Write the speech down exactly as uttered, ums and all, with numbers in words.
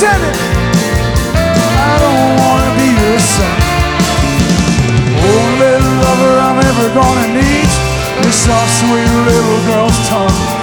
send it. I don't wanna be your son. Only lover I'm ever gonna need, your soft, sweet little girl's tongue.